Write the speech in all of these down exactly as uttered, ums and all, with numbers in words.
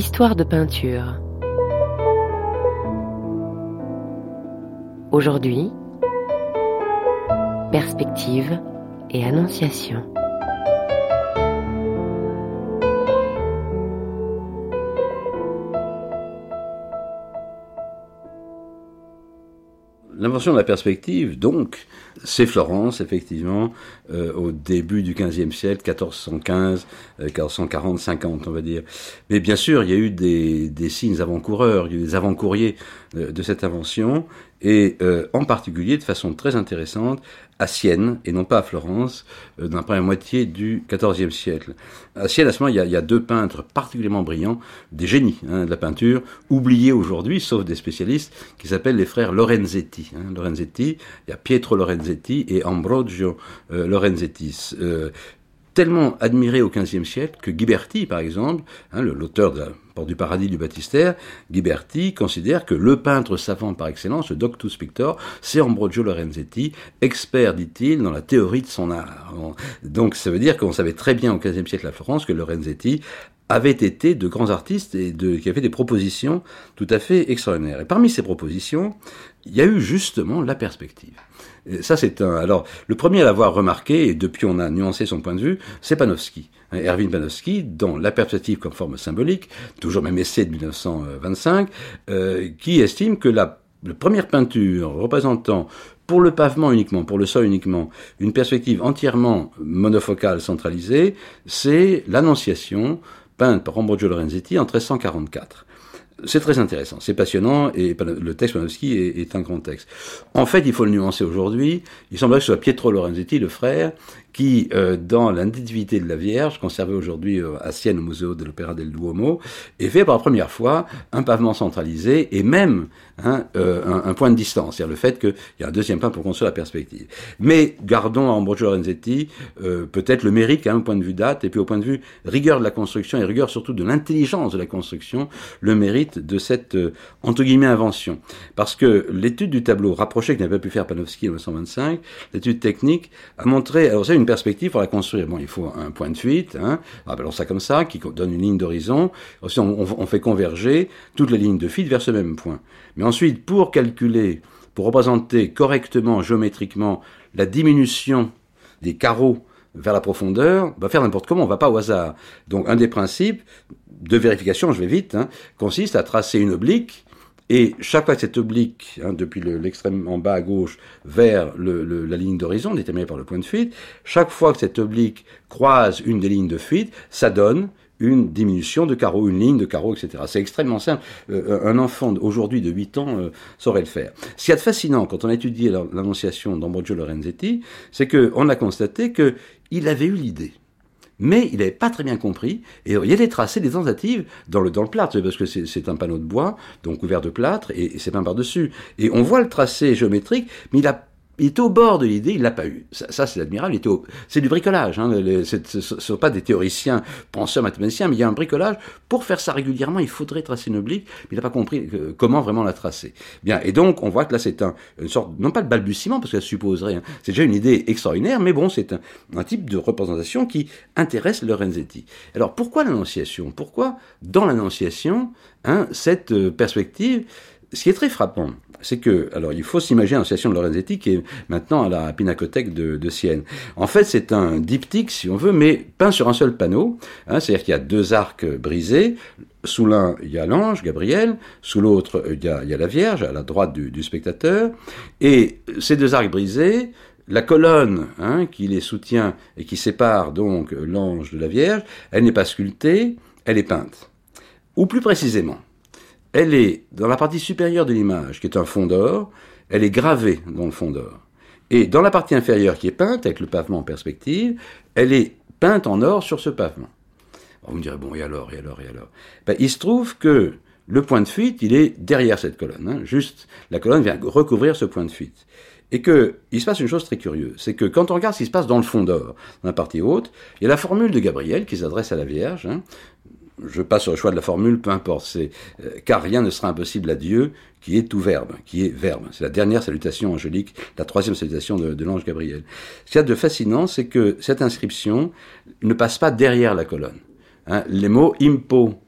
Histoire de peinture. Aujourd'hui, perspective et annonciation. L'invention de la perspective, donc, c'est Florence, effectivement, euh, au début du quinzième siècle, quatorze cent quinze, euh, quatorze cent quarante, cinquante, on va dire. Mais bien sûr, il y a eu des, des signes avant-coureurs, il y a eu des avant-courriers euh, de cette invention, et euh, en particulier, de façon très intéressante, à Sienne, et non pas à Florence, euh, dans la première moitié du quatorzième siècle. À Sienne, à ce moment, il y a, il y a deux peintres particulièrement brillants, des génies hein, de la peinture, oubliés aujourd'hui, sauf des spécialistes, qui s'appellent les frères Lorenzetti. Hein. Lorenzetti, il y a Pietro Lorenzetti et Ambrogio euh, Lorenzetti. Euh, tellement admiré au quinzième siècle que Ghiberti, par exemple, hein, l'auteur de la Porte du Paradis du Baptistère, Ghiberti considère que le peintre savant par excellence, le doctus pictor, c'est Ambrogio Lorenzetti, expert, dit-il, dans la théorie de son art. Donc ça veut dire qu'on savait très bien au quinzième siècle à Florence que Lorenzetti avaient été de grands artistes et de, qui avaient des propositions tout à fait extraordinaires. Et parmi ces propositions, il y a eu justement la perspective. Et ça, c'est un. Alors, le premier à l'avoir remarqué, et depuis on a nuancé son point de vue, c'est Panofsky. Erwin Panofsky, dans La perspective comme forme symbolique, toujours même essai de dix-neuf cent vingt-cinq, euh, qui estime que la, la première peinture représentant pour le pavement uniquement, pour le sol uniquement, une perspective entièrement monofocale centralisée, c'est l'Annonciation, peinte par Ambrogio Lorenzetti en treize cent quarante-quatre. C'est très intéressant, c'est passionnant, et le texte Panofsky est, est un grand texte. En fait, il faut le nuancer aujourd'hui, il semblerait que ce soit Pietro Lorenzetti, le frère, qui, euh, dans la Nativité de la Vierge, conservée aujourd'hui euh, à Sienne au Museo de l'Opera del Duomo, est fait pour la première fois un pavement centralisé et même hein, euh, un, un point de distance, c'est-à-dire le fait qu'il y a un deuxième plan pour construire la perspective. Mais gardons à Ambrogio Lorenzetti euh, peut-être le mérite quand même au point de vue date, et puis au point de vue rigueur de la construction et rigueur surtout de l'intelligence de la construction, le mérite de cette euh, entre guillemets invention. Parce que l'étude du tableau rapproché que n'avait pas pu faire Panofsky en dix-neuf cent vingt-cinq, l'étude technique, a montré, alors c'est une perspective pour la construire. Bon, il faut un point de fuite, hein, appelons ça comme ça, qui donne une ligne d'horizon. Ensuite, on, on fait converger toutes les lignes de fuite vers ce même point. Mais ensuite, pour calculer, pour représenter correctement, géométriquement, la diminution des carreaux vers la profondeur, on va faire n'importe comment, on ne va pas au hasard. Donc, un des principes de vérification, je vais vite, hein, consiste à tracer une oblique. Et chaque fois que cette oblique, hein, depuis le, l'extrême en bas à gauche vers le, le, la ligne d'horizon, déterminée par le point de fuite, chaque fois que cette oblique croise une des lignes de fuite, ça donne une diminution de carreaux, une ligne de carreaux, et cetera. C'est extrêmement simple. Euh, un enfant aujourd'hui de huit ans euh, saurait le faire. Ce qu'il y a de fascinant quand on a étudié l'Annonciation d'Ambrogio Lorenzetti, c'est qu'on a constaté qu'il avait eu l'idée. Mais il n'avait pas très bien compris, et il y a des tracés, des tentatives dans le, dans le plâtre, parce que c'est, c'est un panneau de bois, donc couvert de plâtre, et, et c'est peint par-dessus. Et on voit le tracé géométrique, mais il a Il était au bord de l'idée, il l'a pas eu. Ça, ça c'est admirable. Il était au... C'est du bricolage. Hein. Les, c'est, ce ne sont pas des théoriciens, penseurs, mathématiciens, mais il y a un bricolage. Pour faire ça régulièrement, il faudrait tracer une oblique, mais il n'a pas compris que, comment vraiment la tracer. Bien. Et donc, on voit que là, c'est un, une sorte, non pas de balbutiement, parce que ça supposerait, hein, c'est déjà une idée extraordinaire, mais bon, c'est un, un type de représentation qui intéresse Lorenzetti. Alors, pourquoi l'Annonciation ? Pourquoi, dans l'Annonciation, hein, cette euh, perspective, ce qui est très frappant, c'est que, alors il faut s'imaginer l'Annonciation de Lorenzetti qui est maintenant à la Pinacothèque de, de Sienne. En fait, c'est un diptyque, si on veut, mais peint sur un seul panneau, hein, c'est-à-dire qu'il y a deux arcs brisés. Sous l'un, il y a l'ange, Gabriel, sous l'autre, il y a, il y a la Vierge, à la droite du, du spectateur, et ces deux arcs brisés, la colonne hein, qui les soutient et qui sépare donc l'ange de la Vierge, elle n'est pas sculptée, elle est peinte. Ou plus précisément, elle est dans la partie supérieure de l'image, qui est un fond d'or, elle est gravée dans le fond d'or. Et dans la partie inférieure qui est peinte, avec le pavement en perspective, elle est peinte en or sur ce pavement. Alors vous me direz, bon, et alors, et alors, et alors ben, il se trouve que le point de fuite, il est derrière cette colonne. Hein, juste, la colonne vient recouvrir ce point de fuite. Et que, il se passe une chose très curieuse, c'est que quand on regarde ce qui se passe dans le fond d'or, dans la partie haute, il y a la formule de Gabriel qui s'adresse à la Vierge, hein, je passe sur le choix de la formule, peu importe, c'est euh, car rien ne sera impossible à Dieu, qui est tout verbe, qui est verbe. C'est la dernière salutation angélique, la troisième salutation de, de l'ange Gabriel. Ce qu'il y a de fascinant, c'est que cette inscription ne passe pas derrière la colonne. Hein, les mots impo,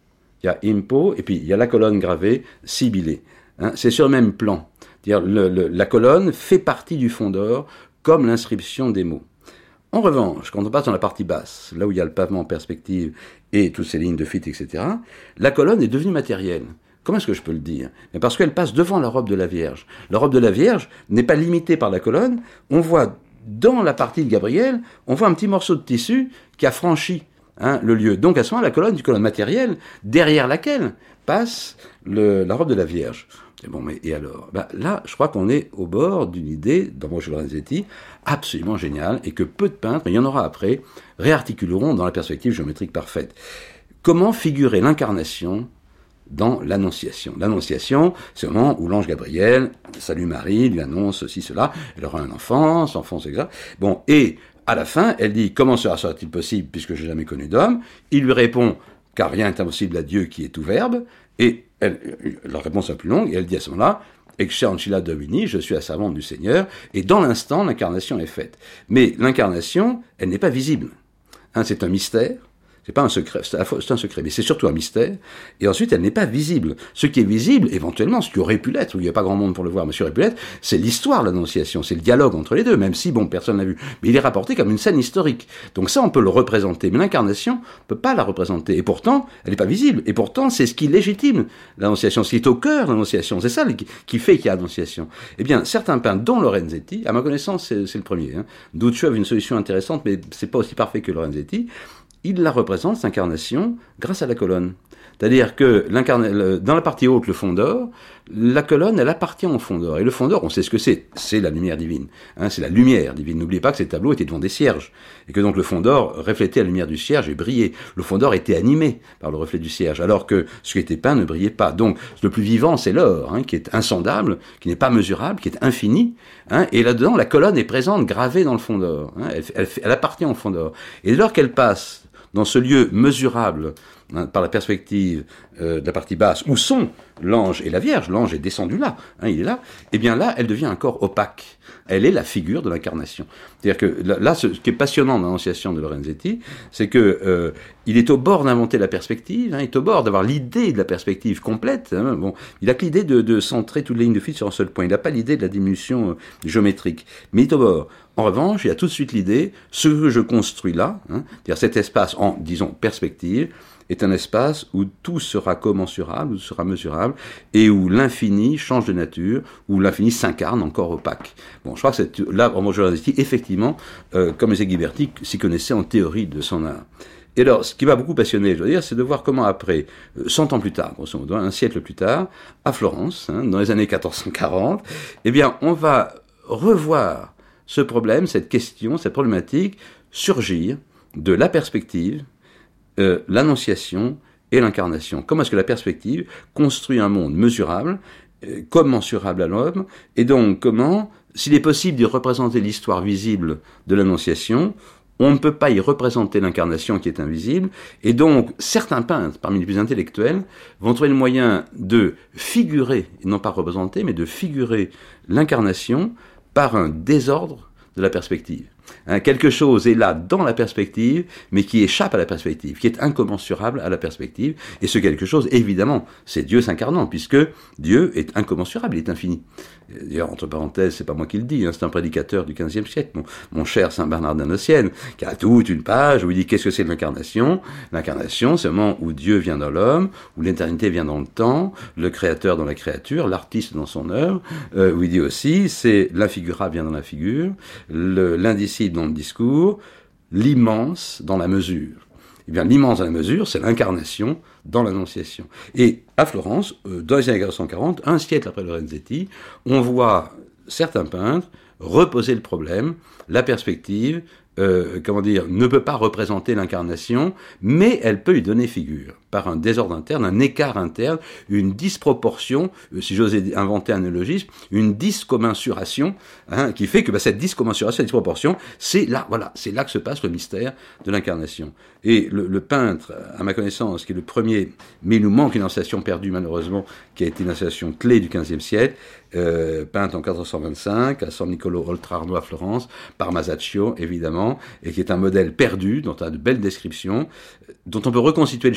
il y a impo, et puis il y a la colonne gravée, sibyllée. Hein, c'est sur le même plan. C'est-à-dire, le, le, la colonne fait partie du fond d'or, comme l'inscription des mots. En revanche, quand on passe dans la partie basse, là où il y a le pavement en perspective et toutes ces lignes de fuite, et cetera, la colonne est devenue matérielle. Comment est-ce que je peux le dire ? Mais parce qu'elle passe devant la robe de la Vierge. La robe de la Vierge n'est pas limitée par la colonne. On voit, dans la partie de Gabriel, on voit un petit morceau de tissu qui a franchi hein, le lieu. Donc à ce moment, la colonne, une colonne matérielle, derrière laquelle passe le, la robe de la Vierge. Et bon, mais et alors ben, là, je crois qu'on est au bord d'une idée, dans Ambrogio Lorenzetti, absolument géniale, et que peu de peintres, mais il y en aura après, réarticuleront dans la perspective géométrique parfaite. Comment figurer l'incarnation dans l'Annonciation. L'Annonciation, c'est le moment où l'ange Gabriel salue Marie, lui annonce ceci, cela, elle aura un enfant, son enfant, c'est ça. Bon, et à la fin, elle dit, comment cela sera-t-il possible puisque j'ai jamais connu d'homme ? Il lui répond, car rien n'est impossible à Dieu qui est tout verbe, et elle, la réponse est plus longue, et elle dit à ce moment-là, Ex ancilla Domini, je suis la servante du Seigneur, et dans l'instant, l'incarnation est faite. Mais l'incarnation, elle n'est pas visible. Hein, c'est un mystère. C'est pas un secret, c'est un secret, mais c'est surtout un mystère. Et ensuite, elle n'est pas visible. Ce qui est visible, éventuellement, ce qui aurait pu l'être, où il n'y a pas grand monde pour le voir, mais ce qui aurait pu l'être, c'est l'histoire de l'Annonciation, c'est le dialogue entre les deux, même si, bon, personne l'a vu. Mais il est rapporté comme une scène historique. Donc ça, on peut le représenter. Mais l'incarnation, on peut pas la représenter. Et pourtant, elle n'est pas visible. Et pourtant, c'est ce qui légitime l'Annonciation, ce qui est au cœur de l'Annonciation. C'est ça qui fait qu'il y a Annonciation. Eh bien, certains peintres, dont Lorenzetti, à ma connaissance, c'est, c'est le premier, hein. Duccio avait une solution intéressante, mais c'est pas aussi parfait que Lorenzetti. Il la représente, cette incarnation, grâce à la colonne. C'est-à-dire que dans la partie haute, le fond d'or, la colonne, elle appartient au fond d'or. Et le fond d'or, on sait ce que c'est. C'est la lumière divine. Hein, c'est la lumière divine. N'oubliez pas que ces tableaux étaient devant des cierges. Et que donc le fond d'or reflétait la lumière du cierge et brillait. Le fond d'or était animé par le reflet du cierge, alors que ce qui était peint ne brillait pas. Donc le plus vivant, c'est l'or, hein, qui est insondable, qui n'est pas mesurable, qui est infini. Hein, et là-dedans, la colonne est présente, gravée dans le fond d'or. Hein, elle, elle, elle appartient au fond d'or. Et dès lors qu'elle passe dans ce lieu mesurable, hein, par la perspective euh, de la partie basse, où sont l'ange et la Vierge, l'ange est descendu là, hein, il est là, et bien là, elle devient un corps opaque. Elle est la figure de l'incarnation. C'est-à-dire que là, ce qui est passionnant dans l'Annonciation de Lorenzetti, c'est que euh, il est au bord d'inventer la perspective, hein, il est au bord d'avoir l'idée de la perspective complète. Hein, bon, il a que l'idée de, de centrer toutes les lignes de fuite sur un seul point. Il n'a pas l'idée de la diminution euh, géométrique, mais il est au bord. En revanche, il y a tout de suite l'idée, ce que je construis là, hein, c'est-à-dire cet espace en, disons, perspective, est un espace où tout sera commensurable, où tout sera mesurable, et où l'infini change de nature, où l'infini s'incarne encore opaque. Bon, je crois que c'est, là, Ambrogio Lorenzetti, effectivement, euh, comme les Ghiberti, s'y connaissait en théorie de son art. Et alors, ce qui m'a beaucoup passionné, je veux dire, c'est de voir comment après, cent ans plus tard, grosso modo, un siècle plus tard, à Florence, hein, dans les années quatorze cent quarante, eh bien, on va revoir ce problème, cette question, cette problématique, surgir de la perspective, euh, l'annonciation et l'incarnation. Comment est-ce que la perspective construit un monde mesurable, euh, commensurable à l'homme, et donc comment, s'il est possible d'y représenter l'histoire visible de l'annonciation, on ne peut pas y représenter l'incarnation qui est invisible, et donc certains peintres, parmi les plus intellectuels, vont trouver le moyen de figurer, et non pas représenter, mais de figurer l'incarnation par un désordre de la perspective. Hein, quelque chose est là dans la perspective, mais qui échappe à la perspective, qui est incommensurable à la perspective, et ce quelque chose, évidemment, c'est Dieu s'incarnant, puisque Dieu est incommensurable, il est infini. D'ailleurs, entre parenthèses, c'est pas moi qui le dis, hein, c'est un prédicateur du quinzième siècle, mon, mon cher Saint Bernard d'Annocienne, qui a toute une page où il dit qu'est-ce que c'est l'incarnation. L'incarnation, c'est le moment où Dieu vient dans l'homme, où l'éternité vient dans le temps, le créateur dans la créature, l'artiste dans son œuvre, euh, où il dit aussi, c'est l'infigurable vient dans la figure, le, l'indicible dans le discours, l'immense dans la mesure. Eh bien, l'immense dans la mesure, c'est l'incarnation dans l'Annonciation. Et à Florence, euh, dans les années quatorze cent quarante, un siècle après Lorenzetti, on voit certains peintres reposer le problème, la perspective, euh, comment dire, ne peut pas représenter l'incarnation, mais elle peut lui donner figure, par un désordre interne, un écart interne, une disproportion, si j'ose inventer un néologisme, une discommensuration, hein, qui fait que bah, cette discommensuration, cette disproportion, c'est là, voilà, c'est là que se passe le mystère de l'incarnation. Et le, le peintre, à ma connaissance, qui est le premier, mais il nous manque une Annonciation perdue malheureusement, qui a été une Annonciation clé du quinzième siècle, euh, peinte en quatorze cent vingt-cinq à San Niccolò Oltrarno à Florence, par Masaccio évidemment, et qui est un modèle perdu, dont on a de belles descriptions, dont on peut reconstituer le schéma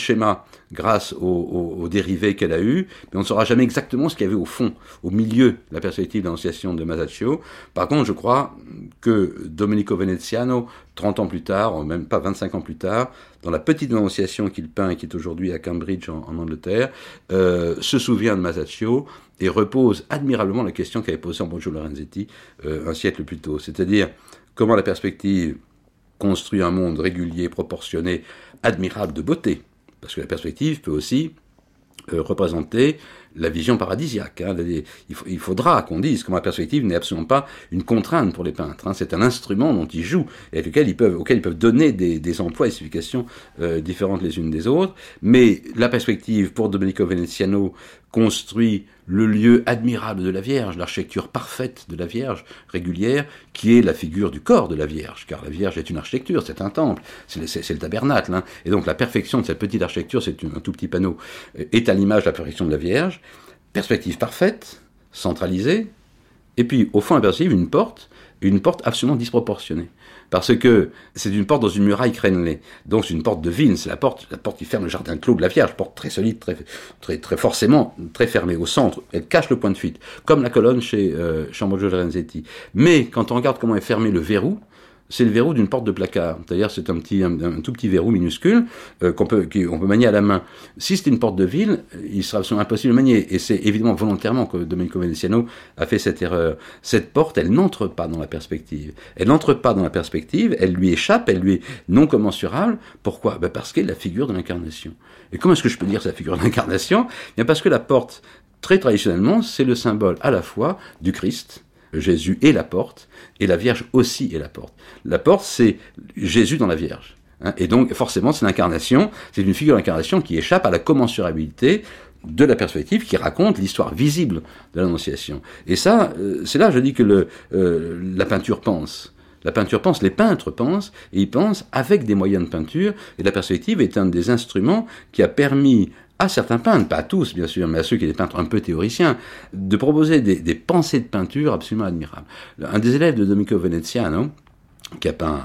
grâce aux, aux, aux dérivés qu'elle a eus, mais on ne saura jamais exactement ce qu'il y avait au fond, au milieu de la perspective de l'Annonciation de Masaccio. Par contre, je crois que Domenico Veneziano, trente ans plus tard, ou même pas vingt-cinq ans plus tard, dans la petite Annonciation qu'il peint et qui est aujourd'hui à Cambridge en, en Angleterre, euh, se souvient de Masaccio et repose admirablement la question qu'avait posée Ambrogio Lorenzetti euh, un siècle plus tôt, c'est-à-dire comment la perspective construit un monde régulier, proportionné, admirable de beauté, parce que la perspective peut aussi euh, représenter la vision paradisiaque. Hein. Il, faut, il faudra qu'on dise comment la perspective n'est absolument pas une contrainte pour les peintres. Hein. C'est un instrument dont ils jouent et avec lequel ils peuvent, auquel ils peuvent donner des, des emplois et significations euh, différentes les unes des autres. Mais la perspective, pour Domenico Veneziano, construit le lieu admirable de la Vierge, l'architecture parfaite de la Vierge régulière, qui est la figure du corps de la Vierge, car la Vierge est une architecture, c'est un temple, c'est le, c'est, c'est le tabernacle. Hein. Et donc la perfection de cette petite architecture, c'est un tout petit panneau, est à l'image de la perfection de la Vierge. Perspective parfaite, centralisée, et puis au fond la perspective, une porte, une porte absolument disproportionnée. Parce que c'est une porte dans une muraille crénelée. Donc c'est une porte de vigne, c'est la porte, la porte qui ferme le jardin clos de la Vierge, porte très solide, très, très, très forcément, très fermée au centre. Elle cache le point de fuite, comme la colonne chez euh, Ambrogio Lorenzetti. Mais quand on regarde comment est fermé le verrou, c'est le verrou d'une porte de placard. C'est-à-dire c'est un petit, un, un tout petit verrou minuscule euh, qu'on peut, qu'on peut manier à la main. Si c'était une porte de ville, il sera absolument impossible de manier. Et c'est évidemment volontairement que Domenico Veneziano a fait cette erreur. Cette porte, elle n'entre pas dans la perspective. Elle n'entre pas dans la perspective, elle lui échappe, elle lui est non commensurable. Pourquoi ? Ben parce qu'elle est la figure de l'incarnation. Et comment est-ce que je peux dire c'est la figure de l'incarnation ? Bien parce que la porte, très traditionnellement, c'est le symbole à la fois du Christ, Jésus est la porte, et la Vierge aussi est la porte. La porte, c'est Jésus dans la Vierge. Hein, et donc, forcément, c'est l'incarnation, c'est une figure d'incarnation qui échappe à la commensurabilité de la perspective, qui raconte l'histoire visible de l'Annonciation. Et ça, euh, c'est là, je dis que le, euh, la peinture pense. La peinture pense, les peintres pensent, et ils pensent avec des moyens de peinture, et la perspective est un des instruments qui a permis à certains peintres, pas à tous bien sûr, mais à ceux qui sont des peintres un peu théoriciens, de proposer des, des pensées de peinture absolument admirables. Un des élèves de Domenico Veneziano, qui a peint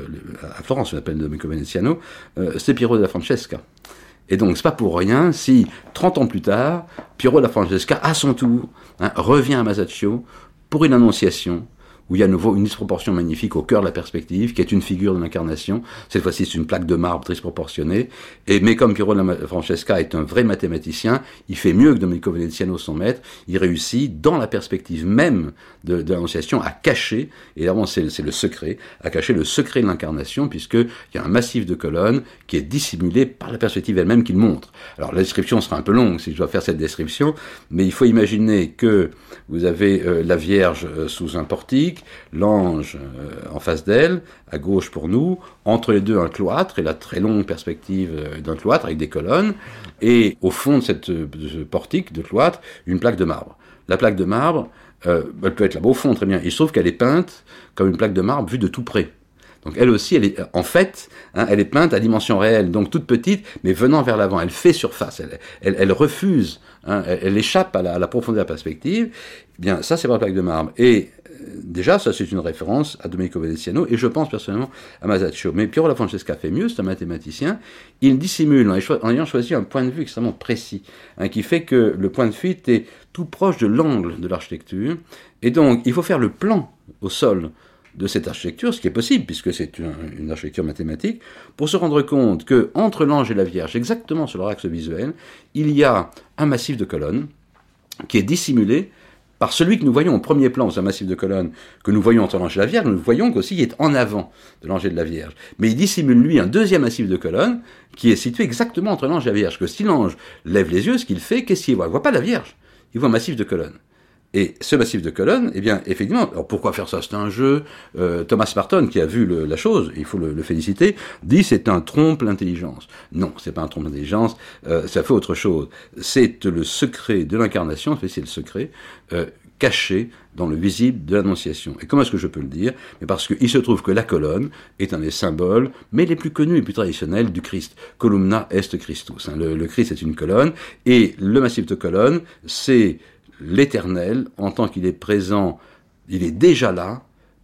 à Florence, on l'appelle Domenico Veneziano, euh, c'est Piero della Francesca. Et donc, c'est pas pour rien si, trente ans plus tard, Piero della Francesca, à son tour, hein, revient à Masaccio pour une annonciation, où il y a à nouveau une disproportion magnifique au cœur de la perspective, qui est une figure de l'incarnation. Cette fois-ci, c'est une plaque de marbre très disproportionnée. Et, mais comme Piero della Francesca est un vrai mathématicien, il fait mieux que Domenico Veneziano, son maître. Il réussit, dans la perspective même de, de l'Annonciation, à cacher, et vraiment c'est, c'est le secret, à cacher le secret de l'incarnation, puisqu'il y a un massif de colonnes qui est dissimulé par la perspective elle-même qu'il montre. Alors la description sera un peu longue si je dois faire cette description, mais il faut imaginer que vous avez euh, la Vierge euh, sous un portique, l'ange euh, en face d'elle, à gauche pour nous, entre les deux un cloître, et la très longue perspective euh, d'un cloître avec des colonnes, et au fond de, cette, de ce portique de cloître, une plaque de marbre. La plaque de marbre, euh, elle peut être là-bas au fond, très bien. Il se trouve qu'elle est peinte comme une plaque de marbre vue de tout près. Donc elle aussi, elle est, en fait, hein, elle est peinte à dimension réelle, donc toute petite, mais venant vers l'avant. Elle fait surface, elle, elle, elle refuse, hein, elle, elle échappe à la, à la profondeur de la perspective. Bien, ça c'est pour la plaque de marbre. Et euh, déjà, ça c'est une référence à Domenico Veneziano, et je pense personnellement à Masaccio. Mais Piero della Francesca fait mieux, c'est un mathématicien. Il dissimule en ayant choisi un point de vue extrêmement précis, hein, qui fait que le point de fuite est tout proche de l'angle de l'architecture. Et donc, il faut faire le plan au sol de cette architecture, ce qui est possible, puisque c'est une, une architecture mathématique, pour se rendre compte que entre l'ange et la Vierge, exactement sur leur axe visuel, il y a un massif de colonnes qui est dissimulé par celui que nous voyons au premier plan, c'est un massif de colonnes que nous voyons entre l'ange et la Vierge, nous voyons qu'aussi il est en avant de l'ange et de la Vierge. Mais il dissimule, lui, un deuxième massif de colonnes qui est situé exactement entre l'ange et la Vierge, que si l'ange lève les yeux, ce qu'il fait, qu'est-ce qu'il voit ? Il ne voit pas la Vierge, il voit un massif de colonnes. Et ce massif de colonnes, eh bien, effectivement, alors pourquoi faire ça ? C'est un jeu. Euh, Thomas Marton, qui a vu le, la chose, il faut le, le féliciter, dit c'est un trompe l'intelligence. Non, c'est pas un trompe l'intelligence, euh, ça fait autre chose. C'est le secret de l'incarnation, c'est le secret euh, caché dans le visible de l'Annonciation. Et comment est-ce que je peux le dire ? Mais parce qu'il se trouve que la colonne est un des symboles, mais les plus connus et plus traditionnels du Christ. Columna est Christus. Hein. Le, le Christ est une colonne, et le massif de colonnes, c'est l'Éternel, en tant qu'il est présent, il est déjà là,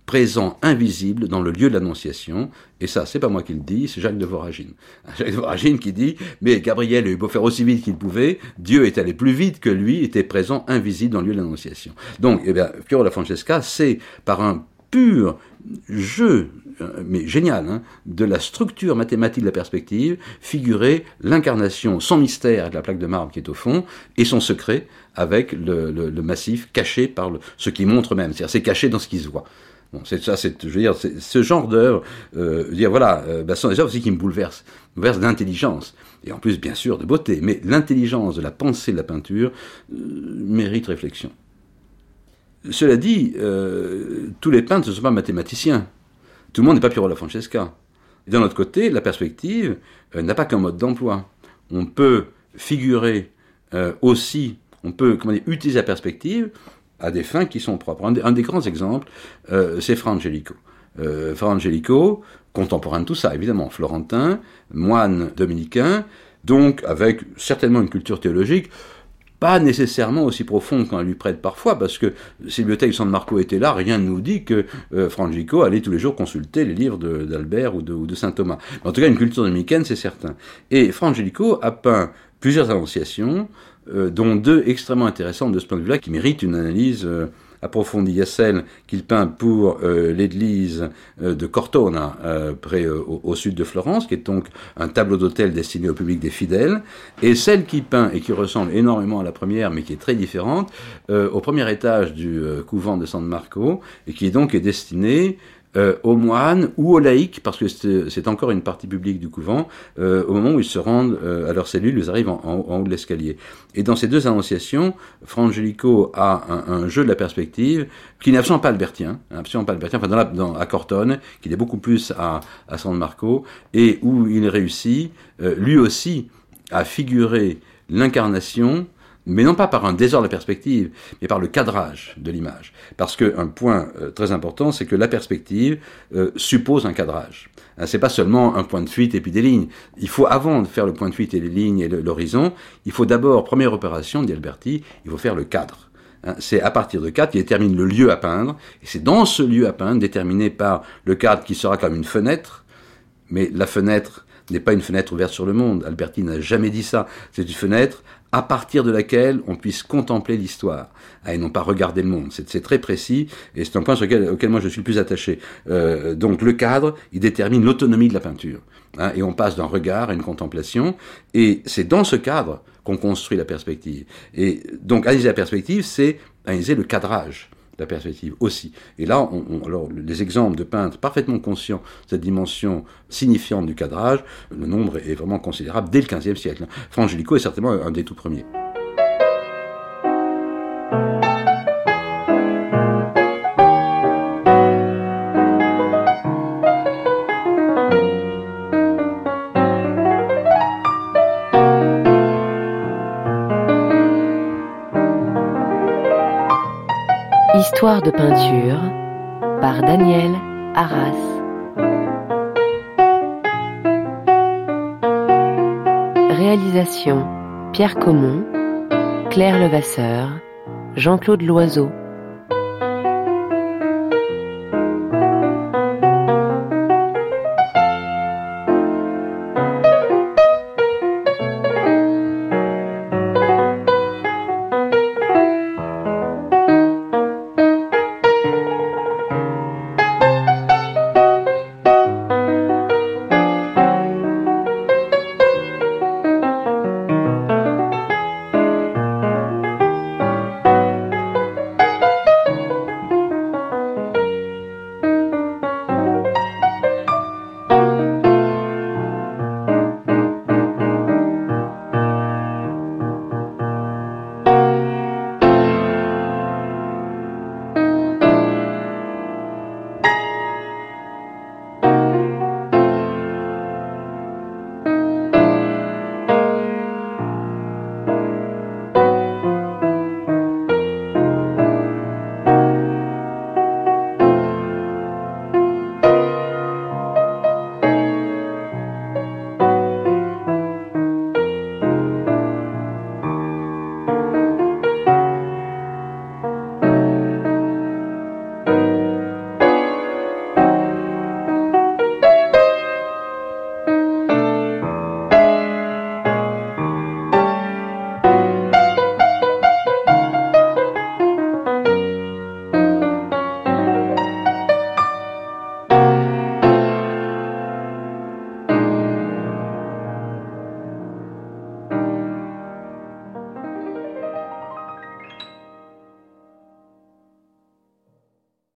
présent invisible dans le lieu de l'Annonciation, et ça, c'est pas moi qui le dis, c'est Jacques de Voragine. Jacques de Voragine qui dit, mais Gabriel a eu beau faire aussi vite qu'il pouvait, Dieu est allé plus vite que lui, était présent invisible dans le lieu de l'Annonciation. Donc, eh bien, Piero della Francesca, c'est par un pur jeu, mais génial, hein, de la structure mathématique de la perspective, figurer l'incarnation, son mystère de la plaque de marbre qui est au fond, et son secret avec le, le, le massif caché par le, ce qui montre même, c'est-à-dire c'est caché dans ce qui se voit. Bon, c'est ça, c'est, je veux dire, c'est, ce genre d'œuvre, euh, dire voilà, euh, bah, ce sont des œuvres aussi qui me bouleversent, me bouleversent d'intelligence, et en plus, bien sûr, de beauté, mais l'intelligence de la pensée de la peinture euh, mérite réflexion. Cela dit, euh, tous les peintres ne sont pas mathématiciens. Tout le monde n'est pas Piero della Francesca. Et d'un autre côté, la perspective euh, n'a pas qu'un mode d'emploi. On peut figurer euh, aussi, on peut comment dire, utiliser la perspective à des fins qui sont propres. Un des, un des grands exemples, euh, c'est Fra Angelico. Euh, Fra Angelico, contemporain de tout ça, évidemment, florentin, moine dominicain, donc avec certainement une culture théologique, pas nécessairement aussi profonde qu'on lui prête parfois, parce que si la bibliothèque de San Marco était là, rien ne nous dit que euh, Fra Angelico allait tous les jours consulter les livres de, d'Albert ou de, ou de saint Thomas. Mais en tout cas, une culture dominicaine, c'est certain. Et Fra Angelico a peint plusieurs annonciations, euh, dont deux extrêmement intéressantes de ce point de vue-là, qui méritent une analyse euh, approfondie. Il y a celle qu'il peint pour euh, l'église euh, de Cortona, euh, près euh, au, au sud de Florence, qui est donc un tableau d'autel destiné au public des fidèles, et celle qu'il peint, et qui ressemble énormément à la première, mais qui est très différente, euh, au premier étage du euh, couvent de San Marco, et qui donc est destinée Euh, aux moines ou aux laïcs, parce que c'est, c'est encore une partie publique du couvent, euh, au moment où ils se rendent euh, à leur cellule, ils arrivent en, en, en haut de l'escalier. Et dans ces deux annonciations, Fra Angelico a un, un jeu de la perspective qui n'est absolument pas albertien, hein, absolument pas albertien, enfin dans la, dans, à Cortone, qui est beaucoup plus à, à San Marco, et où il réussit, euh, lui aussi, à figurer l'incarnation, mais non pas par un désordre de perspective, mais par le cadrage de l'image. Parce qu'un point euh, très important, c'est que la perspective euh, suppose un cadrage. Hein, c'est pas seulement un point de fuite et puis des lignes. Il faut, avant de faire le point de fuite et les lignes et le, l'horizon, il faut d'abord, première opération, dit Alberti, il faut faire le cadre. Hein, c'est à partir de cadre qu'il détermine le lieu à peindre, et c'est dans ce lieu à peindre, déterminé par le cadre qui sera comme une fenêtre, mais la fenêtre n'est pas une fenêtre ouverte sur le monde. Alberti n'a jamais dit ça. C'est une fenêtre à partir de laquelle on puisse contempler l'histoire, hein, et non pas regarder le monde. C'est, c'est très précis, et c'est un point sur lequel, auquel moi je suis le plus attaché. Euh, donc le cadre, il détermine l'autonomie de la peinture, hein, et on passe d'un regard à une contemplation, et c'est dans ce cadre qu'on construit la perspective. Et donc analyser la perspective, c'est analyser le cadrage de la perspective aussi. Et là, on, on, alors, les exemples de peintres parfaitement conscients de cette dimension signifiante du cadrage, le nombre est vraiment considérable dès le quinzième siècle. Fra Angelico est certainement un des tout premiers. Histoire de peinture par Daniel Arras. Réalisation Pierre Caumont, Claire Levasseur, Jean-Claude Loiseau.